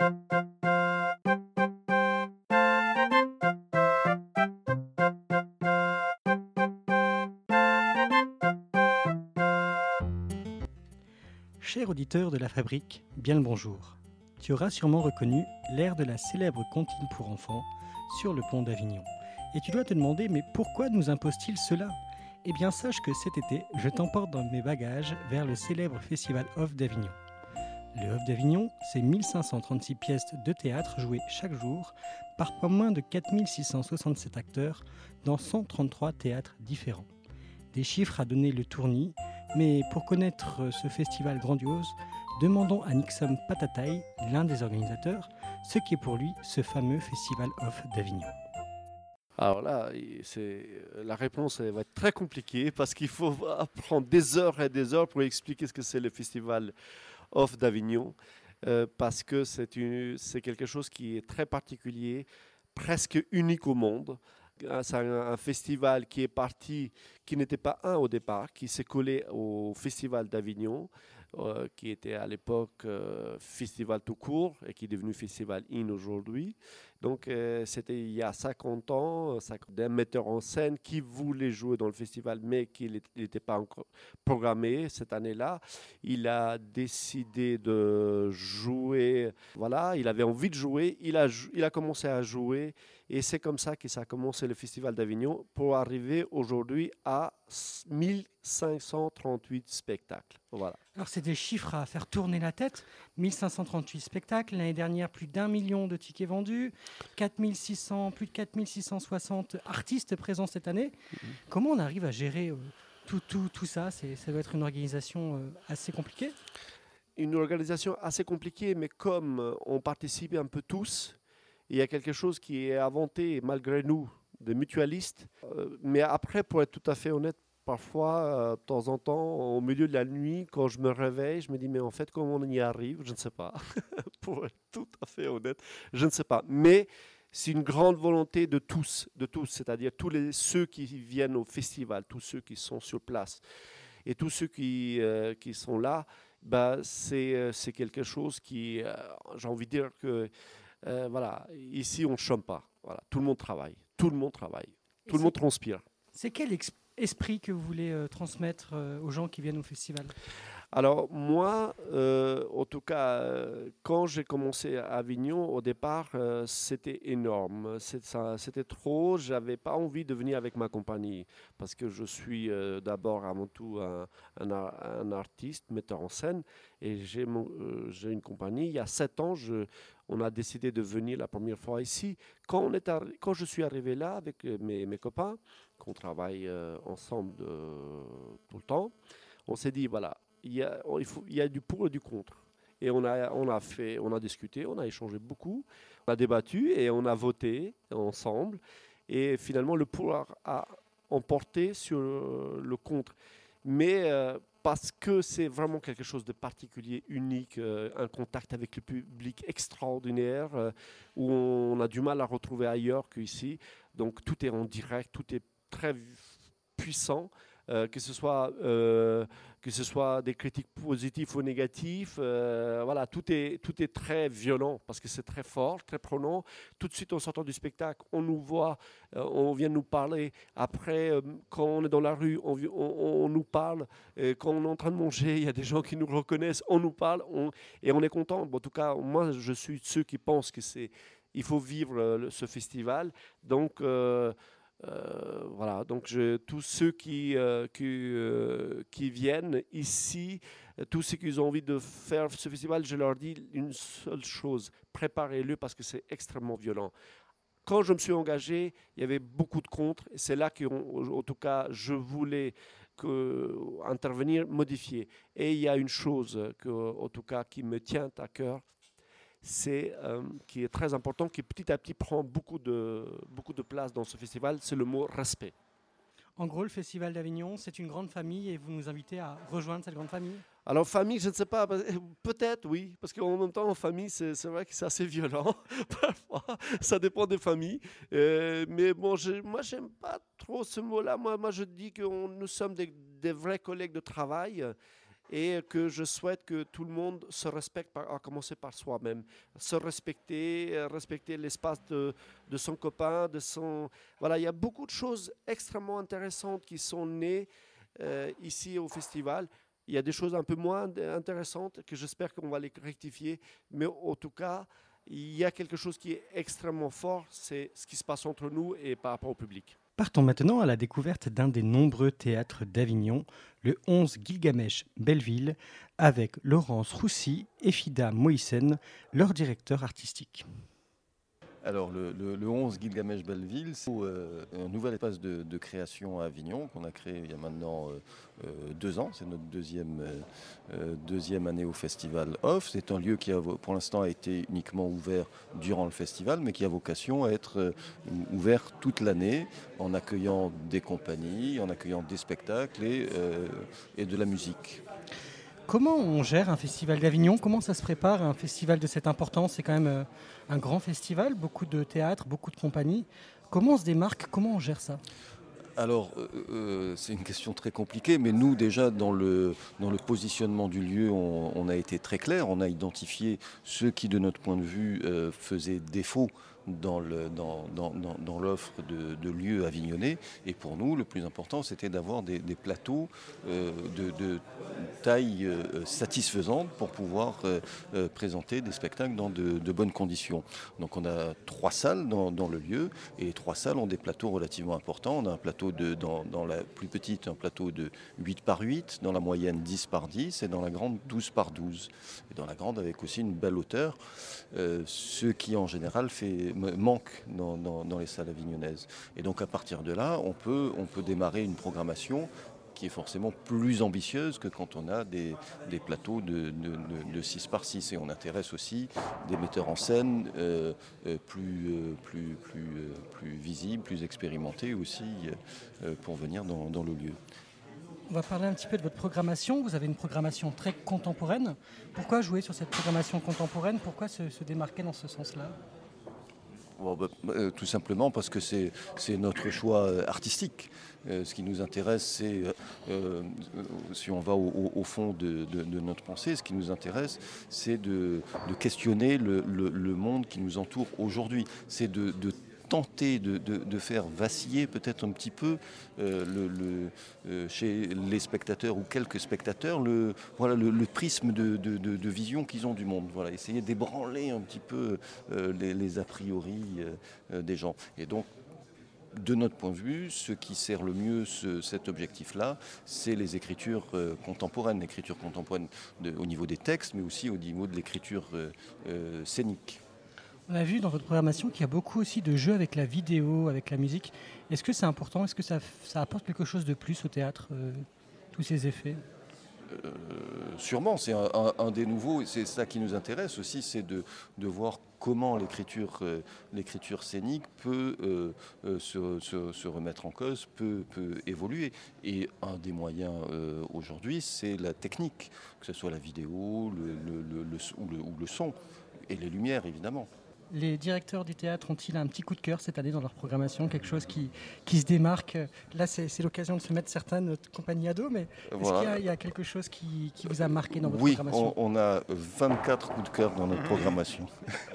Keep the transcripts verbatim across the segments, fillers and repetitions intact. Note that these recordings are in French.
Cher auditeur de la Fabrique, bien le bonjour. Tu auras sûrement reconnu l'air de la célèbre comptine pour enfants sur le pont d'Avignon. Et tu dois te demander, mais pourquoi nous impose-t-il cela ? Eh bien, sache que cet été, je t'emporte dans mes bagages vers le célèbre festival Off d'Avignon. Le Off d'Avignon, c'est mille cinq cent trente-six pièces de théâtre jouées chaque jour par pas moins de quatre mille six cent soixante-sept acteurs dans cent trente-trois théâtres différents. Des chiffres à donner le tournis, mais pour connaître ce festival grandiose, demandons à Nixon Patataï, l'un des organisateurs, ce qu'est pour lui ce fameux festival Off d'Avignon. Alors là, c'est, la réponse elle va être très compliquée parce qu'il faut prendre des heures et des heures pour expliquer ce que c'est le festival Off d'Avignon, euh, parce que c'est, une, c'est quelque chose qui est très particulier, presque unique au monde. C'est un, un festival qui est parti, qui n'était pas un au départ, qui s'est collé au festival d'Avignon, euh, qui était à l'époque euh, festival tout court et qui est devenu festival in aujourd'hui. Donc euh, c'était il y a cinquante ans, d'un metteur en scène qui voulait jouer dans le festival mais qui n'était pas encore programmé cette année-là. Il a décidé de jouer, voilà, il avait envie de jouer, il a, il a commencé à jouer et c'est comme ça que ça a commencé le festival d'Avignon pour arriver aujourd'hui à mille cinq cent trente-huit spectacles. Voilà. Alors c'est des chiffres à faire tourner la tête. mille cinq cent trente-huit spectacles, l'année dernière plus d'un million de tickets vendus, quatre mille six cents, plus de quatre mille six cent soixante artistes présents cette année. Mmh. Comment on arrive à gérer euh, tout, tout, tout ça ? c'est, Ça doit être une organisation euh, assez compliquée. Une organisation assez compliquée, mais comme on participe un peu tous, il y a quelque chose qui est inventé malgré nous, des mutualistes. Euh, mais après, pour être tout à fait honnête, parfois, euh, de temps en temps, au milieu de la nuit, quand je me réveille, je me dis, mais en fait, comment on y arrive ? Je ne sais pas. Pour être tout à fait honnête, je ne sais pas. Mais c'est une grande volonté de tous, de tous, c'est-à-dire tous les, ceux qui viennent au festival, tous ceux qui sont sur place et tous ceux qui, euh, qui sont là, bah, c'est, euh, c'est quelque chose qui, euh, j'ai envie de dire que, euh, voilà, ici, on ne chôme pas. Voilà, tout le monde travaille, tout le monde travaille, et tout le monde transpire. C'est quel exp- esprit que vous voulez euh, transmettre euh, aux gens qui viennent au festival ? Alors moi, euh, en tout cas, euh, quand j'ai commencé à Avignon, au départ, euh, c'était énorme. C'est, ça, c'était trop, je n'avais pas envie de venir avec ma compagnie, parce que je suis euh, d'abord avant tout un, un, un artiste, metteur en scène, et j'ai, mon, euh, j'ai une compagnie. Il y a sept ans, je, on a décidé de venir la première fois ici. Quand, on est arri- quand je suis arrivé là avec mes, mes copains, qu'on travaille euh, ensemble de, tout le temps, on s'est dit, voilà, il y a, il faut, il y a du pour et du contre. Et on a, on a fait, on a discuté, on a échangé beaucoup, on a débattu et on a voté ensemble. Et finalement, le pour a emporté sur le contre. Mais euh, parce que c'est vraiment quelque chose de particulier, unique, euh, un contact avec le public extraordinaire, euh, où on a du mal à retrouver ailleurs qu'ici. Donc tout est en direct, tout est très puissant. Euh, que ce soit euh, que ce soit des critiques positives ou négatives, euh, voilà, tout est tout est très violent parce que c'est très fort, très prenant. Tout de suite en sortant du spectacle, on nous voit, euh, on vient nous parler. Après, euh, quand on est dans la rue, on, on, on nous parle. Et quand on est en train de manger, il y a des gens qui nous reconnaissent, on nous parle, on, et on est content. Bon, en tout cas, moi, je suis de ceux qui pensent que c'est il faut vivre euh, ce festival. Donc euh, Euh, voilà, donc je, tous ceux qui, euh, qui, euh, qui viennent ici, euh, tous ceux qui ont envie de faire ce festival, je leur dis une seule chose, préparez-le parce que c'est extrêmement violent. Quand je me suis engagé, il y avait beaucoup de contre, et c'est là qu'en tout cas, je voulais que, intervenir, modifier. Et il y a une chose, que, en tout cas, qui me tient à cœur, c'est euh, qui est très important, qui petit à petit prend beaucoup de, beaucoup de place dans ce festival, c'est le mot respect. En gros, le Festival d'Avignon, c'est une grande famille et vous nous invitez à rejoindre cette grande famille ? Alors famille, je ne sais pas, peut-être oui, parce qu'en même temps, en famille, c'est, c'est vrai que c'est assez violent, parfois, ça dépend des familles. Euh, mais bon, je, moi, je n'aime pas trop ce mot-là. Moi, moi je dis que on, nous sommes des, des vrais collègues de travail. et que je souhaite que tout le monde se respecte, par, à commencer par soi-même. Se respecter, euh, respecter l'espace de, de son copain, de son... Voilà, il y a beaucoup de choses extrêmement intéressantes qui sont nées euh, ici au festival. Il y a des choses un peu moins intéressantes que j'espère qu'on va les rectifier, mais en tout cas, il y a quelque chose qui est extrêmement fort, c'est ce qui se passe entre nous et par rapport au public. Partons maintenant à la découverte d'un des nombreux théâtres d'Avignon, le onze Gilgamesh Belleville, avec Laurence Roussy et Fida Moïsen, leur directeur artistique. Alors le, le, le onze Gilgamesh Belleville, c'est euh, un nouvel espace de, de création à Avignon qu'on a créé il y a maintenant euh, euh, deux ans. C'est notre deuxième, euh, deuxième année au Festival Off. C'est un lieu qui a, pour l'instant a été uniquement ouvert durant le festival, mais qui a vocation à être euh, ouvert toute l'année en accueillant des compagnies, en accueillant des spectacles et, euh, et de la musique. Comment on gère un festival d'Avignon? Comment ça se prépare un festival de cette importance? C'est quand même euh, un grand festival, beaucoup de théâtres, beaucoup de compagnies. Comment on se démarque? Comment on gère ça? Alors, euh, euh, c'est une question très compliquée, mais nous, déjà, dans le, dans le positionnement du lieu, on, on a été très clair. On a identifié ceux qui, de notre point de vue, euh, faisaient défaut dans, le, dans, dans, dans, dans l'offre de, de lieux avignonnais. Et pour nous, le plus important, c'était d'avoir des, des plateaux euh, de, de taille euh, satisfaisante pour pouvoir euh, euh, présenter des spectacles dans de, de bonnes conditions. Donc on a trois salles dans, dans le lieu, et les trois salles ont des plateaux relativement importants. On a un plateau de, dans, dans la plus petite, un plateau de huit par huit, dans la moyenne dix par dix, et dans la grande douze par douze. Et dans la grande avec aussi une belle hauteur, euh, ce qui en général fait manque dans, dans, dans les salles avignonnaises. Et donc à partir de là, on peut, on peut démarrer une programmation qui est forcément plus ambitieuse que quand on a des, des plateaux de, de, de, de six par six. Et on intéresse aussi des metteurs en scène euh, euh, plus, euh, plus, plus, euh, plus visibles, plus expérimentés aussi euh, pour venir dans, dans le lieu. On va parler un petit peu de votre programmation. Vous avez une programmation très contemporaine. Pourquoi jouer sur cette programmation contemporaine? Pourquoi se, se démarquer dans ce sens-là? Bon, bah, euh, tout simplement parce que c'est, c'est notre choix euh, artistique. Euh, ce qui nous intéresse, c'est, euh, euh, si on va au, au fond de, de, de notre pensée, ce qui nous intéresse, c'est de, de questionner le, le, le monde qui nous entoure aujourd'hui. C'est de, de tenter de, de, de faire vaciller peut-être un petit peu euh, le, le, euh, chez les spectateurs ou quelques spectateurs le, voilà, le, le prisme de, de, de, de vision qu'ils ont du monde. Voilà, essayer d'ébranler un petit peu euh, les, les a priori euh, des gens. Et donc, de notre point de vue, ce qui sert le mieux ce, cet objectif-là, c'est les écritures euh, contemporaines, l'écriture contemporaine de, au niveau des textes, mais aussi au niveau de l'écriture euh, euh, scénique. On a vu dans votre programmation qu'il y a beaucoup aussi de jeux avec la vidéo, avec la musique. Est-ce que c'est important? Est-ce que ça, ça apporte quelque chose de plus au théâtre, euh, tous ces effets? Euh, sûrement, c'est un, un, un des nouveaux, et c'est ça qui nous intéresse aussi, c'est de, de voir comment l'écriture, euh, l'écriture scénique peut euh, euh, se, se, se remettre en cause, peut, peut évoluer. Et un des moyens euh, aujourd'hui, c'est la technique, que ce soit la vidéo le, le, le, le, ou, le, ou le son, et les lumières évidemment. Les directeurs du théâtre ont-ils un petit coup de cœur cette année dans leur programmation, quelque chose qui, qui se démarque? Là, c'est, c'est l'occasion de se mettre certaines compagnies à dos, mais est-ce voilà. qu'il y a, il y a quelque chose qui, qui vous a marqué dans votre oui, programmation? Oui, on, on a vingt-quatre coups de cœur dans notre programmation.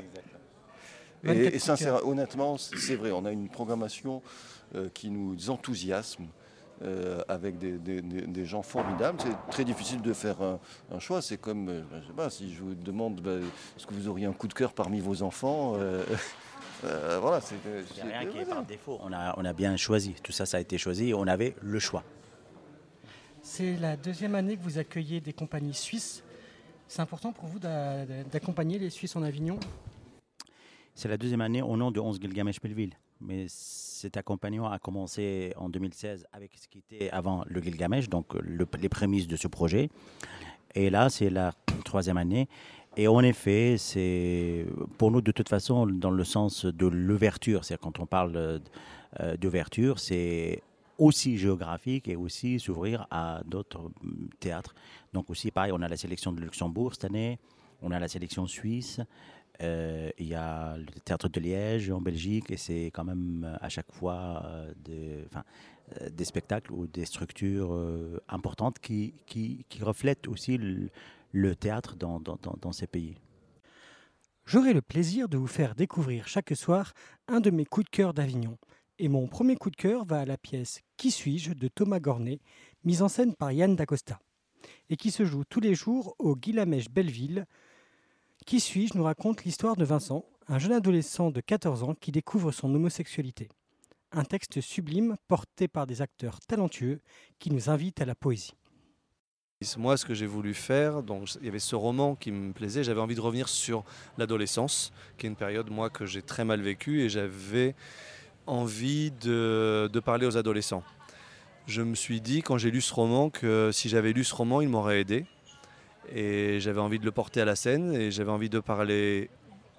et et sincèrement, honnêtement, c'est vrai, on a une programmation euh, qui nous enthousiasme. Euh, avec des, des, des gens formidables. C'est très difficile de faire un, un choix. C'est comme, euh, je sais pas, si je vous demande, bah, est-ce que vous auriez un coup de cœur parmi vos enfants euh, euh, voilà, c'est, Il n'y a rien qui est par défaut. On a, on a bien choisi. Tout ça, ça a été choisi. On avait le choix. C'est la deuxième année que vous accueillez des compagnies suisses. C'est important pour vous d'a, d'accompagner les Suisses en Avignon? C'est la deuxième année au nom de onze Gilgamesh Belleville. Mais cet accompagnement a commencé en deux mille seize avec ce qui était avant le Gilgamesh, donc le, les prémices de ce projet. Et là, c'est la troisième année. Et en effet, c'est pour nous, de toute façon, dans le sens de l'ouverture, c'est-à-dire quand on parle euh, d'ouverture, c'est aussi géographique et aussi s'ouvrir à d'autres théâtres. Donc aussi, pareil, on a la sélection de Luxembourg cette année, on a la sélection suisse. Euh, il y a le théâtre de Liège en Belgique et c'est quand même à chaque fois euh, de, euh, des spectacles ou des structures euh, importantes qui, qui, qui reflètent aussi le, le théâtre dans, dans, dans, dans ces pays. J'aurai le plaisir de vous faire découvrir chaque soir un de mes coups de cœur d'Avignon. Et mon premier coup de cœur va à la pièce Qui suis-je de Thomas Gornet, mise en scène par Yann Dacosta, et qui se joue tous les jours au Guilamèche Belleville. Qui suis-je nous raconte l'histoire de Vincent, un jeune adolescent de quatorze ans qui découvre son homosexualité. Un texte sublime porté par des acteurs talentueux qui nous invitent à la poésie. Moi, ce que j'ai voulu faire, donc, il y avait ce roman qui me plaisait, j'avais envie de revenir sur l'adolescence, qui est une période moi que j'ai très mal vécue, et j'avais envie de, de parler aux adolescents. Je me suis dit, quand j'ai lu ce roman, que si j'avais lu ce roman, il m'aurait aidé. Et j'avais envie de le porter à la scène, et j'avais envie de parler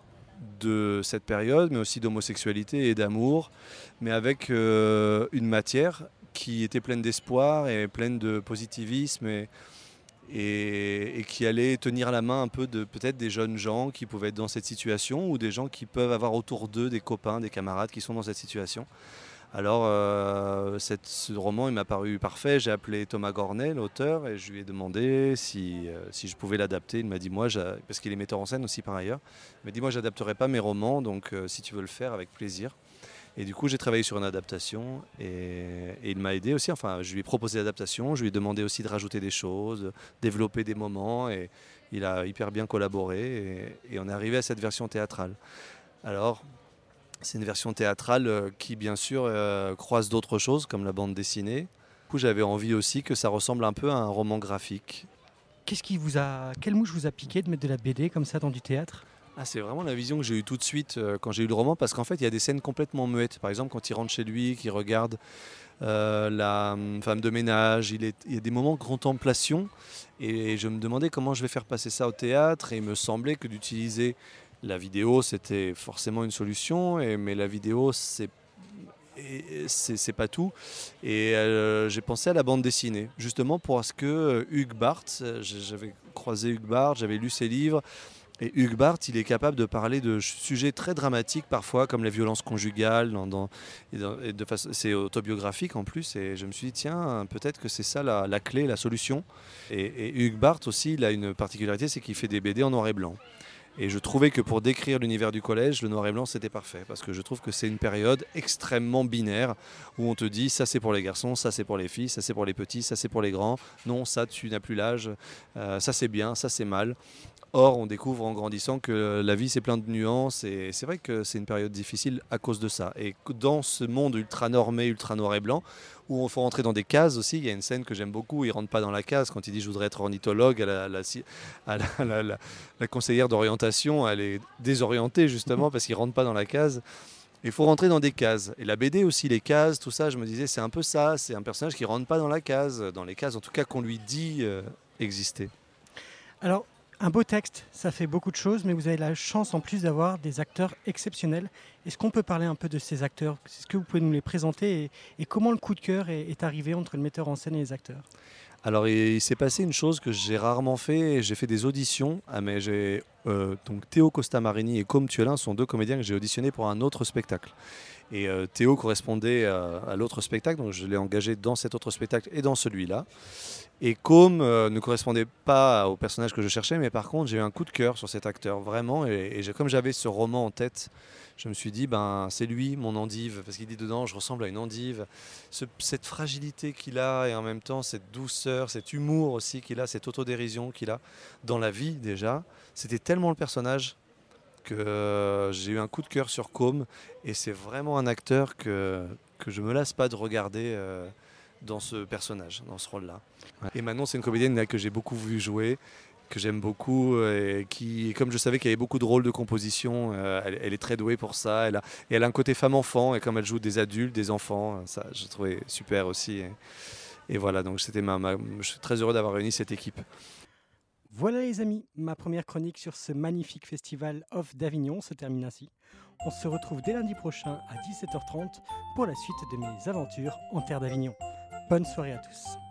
de cette période, mais aussi d'homosexualité et d'amour, mais avec euh, une matière qui était pleine d'espoir et pleine de positivisme, et, et, et qui allait tenir la main un peu de peut-être des jeunes gens qui pouvaient être dans cette situation, ou des gens qui peuvent avoir autour d'eux des copains, des camarades qui sont dans cette situation. Alors euh, cette, ce roman il m'a paru parfait, j'ai appelé Thomas Gornet, l'auteur, et je lui ai demandé si, euh, si je pouvais l'adapter. Il m'a dit moi, parce qu'il est metteur en scène aussi par ailleurs, il m'a dit moi j'adapterai pas mes romans, donc euh, si tu veux le faire, avec plaisir. Et du coup j'ai travaillé sur une adaptation, et, et il m'a aidé aussi, enfin je lui ai proposé l'adaptation, je lui ai demandé aussi de rajouter des choses, développer des moments, et il a hyper bien collaboré, et, et on est arrivé à cette version théâtrale. Alors c'est une version théâtrale qui, bien sûr, euh, croise d'autres choses, comme la bande dessinée. Du coup, j'avais envie aussi que ça ressemble un peu à un roman graphique. Qu'est-ce qui vous a, quelle mouche vous a piqué de mettre de la B D comme ça dans du théâtre ? Ah, c'est vraiment la vision que j'ai eue tout de suite euh, quand j'ai eu le roman, parce qu'en fait, il y a des scènes complètement muettes. Par exemple, quand il rentre chez lui, qu'il regarde euh, la euh, femme de ménage, il, est, il y a des moments de contemplation, et je me demandais comment je vais faire passer ça au théâtre, et il me semblait que d'utiliser la vidéo, c'était forcément une solution, et, mais la vidéo, c'est, c'est, c'est pas tout. Et euh, j'ai pensé à la bande dessinée, justement parce que Hugues Barth, j'avais croisé Hugues Barth, j'avais lu ses livres, et Hugues Barth, il est capable de parler de sujets très dramatiques parfois, comme la violence conjugale, dans, dans, et dans, et de façon, c'est autobiographique en plus, et je me suis dit, tiens, peut-être que c'est ça la, la clé, la solution. Et, et Hugues Barth aussi, il a une particularité, c'est qu'il fait des B D en noir et blanc. Et je trouvais que pour décrire l'univers du collège, le noir et blanc, c'était parfait. Parce que je trouve que c'est une période extrêmement binaire, où on te dit, ça c'est pour les garçons, ça c'est pour les filles, ça c'est pour les petits, ça c'est pour les grands. Non, ça tu n'as plus l'âge, euh, ça c'est bien, ça c'est mal. Or, on découvre en grandissant que la vie c'est plein de nuances, et c'est vrai que c'est une période difficile à cause de ça. Et dans ce monde ultra normé, ultra noir et blanc, où il faut rentrer dans des cases aussi, il y a une scène que j'aime beaucoup, il ne rentre pas dans la case quand il dit je voudrais être ornithologue, à la, la, à la, la, la, la conseillère d'orientation, elle est désorientée justement parce qu'il ne rentre pas dans la case. Il faut rentrer dans des cases. Et la B D aussi, les cases, tout ça, je me disais c'est un peu ça, c'est un personnage qui ne rentre pas dans la case, dans les cases en tout cas qu'on lui dit euh, exister. Alors, un beau texte, ça fait beaucoup de choses, mais vous avez la chance en plus d'avoir des acteurs exceptionnels. Est-ce qu'on peut parler un peu de ces acteurs ? Est-ce que vous pouvez nous les présenter, et, et comment le coup de cœur est, est arrivé entre le metteur en scène et les acteurs ? Alors il, il s'est passé une chose que j'ai rarement fait, j'ai fait des auditions, ah, mais j'ai, euh, donc Théo Costamarini et Côme Tuelin sont deux comédiens que j'ai auditionnés pour un autre spectacle. Et euh, Théo correspondait à, à l'autre spectacle, donc je l'ai engagé dans cet autre spectacle et dans celui-là. Et Côme euh, ne correspondait pas au personnage que je cherchais, mais par contre j'ai eu un coup de cœur sur cet acteur, vraiment. Et, et j'ai, comme j'avais ce roman en tête, je me suis dit, ben, c'est lui, mon endive, parce qu'il dit dedans, je ressemble à une endive. Ce, cette fragilité qu'il a, et en même temps cette douceur, cet humour aussi qu'il a, cette autodérision qu'il a dans la vie déjà, c'était tellement le personnage que euh, j'ai eu un coup de cœur sur Côme, et c'est vraiment un acteur que, que je ne me lasse pas de regarder euh, dans ce personnage, dans ce rôle-là. Ouais. Et Manon, c'est une comédienne là, que j'ai beaucoup vu jouer, que j'aime beaucoup, et qui, comme je savais qu'il y avait beaucoup de rôles de composition, euh, elle, elle est très douée pour ça, elle a, et elle a un côté femme-enfant, et comme elle joue des adultes, des enfants, ça je trouvais super aussi. Et, et voilà, donc c'était ma, ma, je suis très heureux d'avoir réuni cette équipe. Voilà les amis, ma première chronique sur ce magnifique festival Off d'Avignon se termine ainsi. On se retrouve dès lundi prochain à dix-sept heures trente pour la suite de mes aventures en terre d'Avignon. Bonne soirée à tous.